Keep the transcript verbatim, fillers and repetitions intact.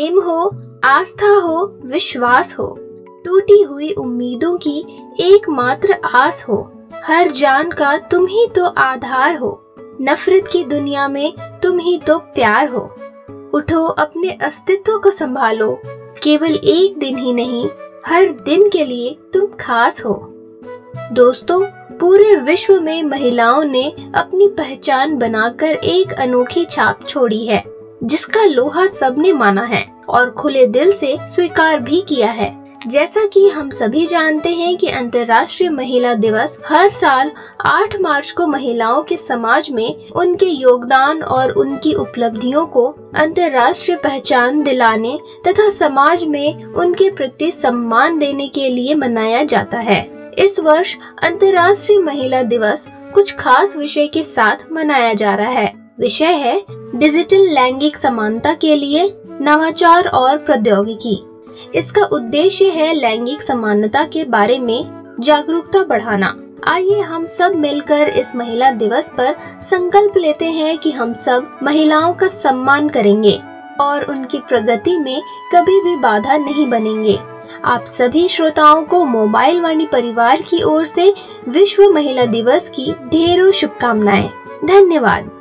प्रेम हो, आस्था हो, विश्वास हो, टूटी हुई उम्मीदों की एकमात्र आस हो, हर जान का तुम ही तो आधार हो, नफरत की दुनिया में तुम ही तो प्यार हो। उठो, अपने अस्तित्व को संभालो, केवल एक दिन ही नहीं, हर दिन के लिए तुम खास हो। दोस्तों, पूरे विश्व में महिलाओं ने अपनी पहचान बनाकर एक अनोखी छाप छोड़ी है, जिसका लोहा सबने माना है और खुले दिल से स्वीकार भी किया है। जैसा कि हम सभी जानते हैं कि अंतर्राष्ट्रीय महिला दिवस हर साल आठ मार्च को महिलाओं के समाज में उनके योगदान और उनकी उपलब्धियों को अंतर्राष्ट्रीय पहचान दिलाने तथा समाज में उनके प्रति सम्मान देने के लिए मनाया जाता है। इस वर्ष अंतर्राष्ट्रीय महिला दिवस कुछ खास विषय के साथ मनाया जा रहा है। विषय है डिजिटल लैंगिक समानता के लिए नवाचार और प्रौद्योगिकी। इसका उद्देश्य है लैंगिक समानता के बारे में जागरूकता बढ़ाना। आइए हम सब मिलकर इस महिला दिवस पर संकल्प लेते हैं कि हम सब महिलाओं का सम्मान करेंगे और उनकी प्रगति में कभी भी बाधा नहीं बनेंगे। आप सभी श्रोताओं को मोबाइल वाणी परिवार की ओर से विश्व महिला दिवस की ढेरों शुभकामनाएं। धन्यवाद।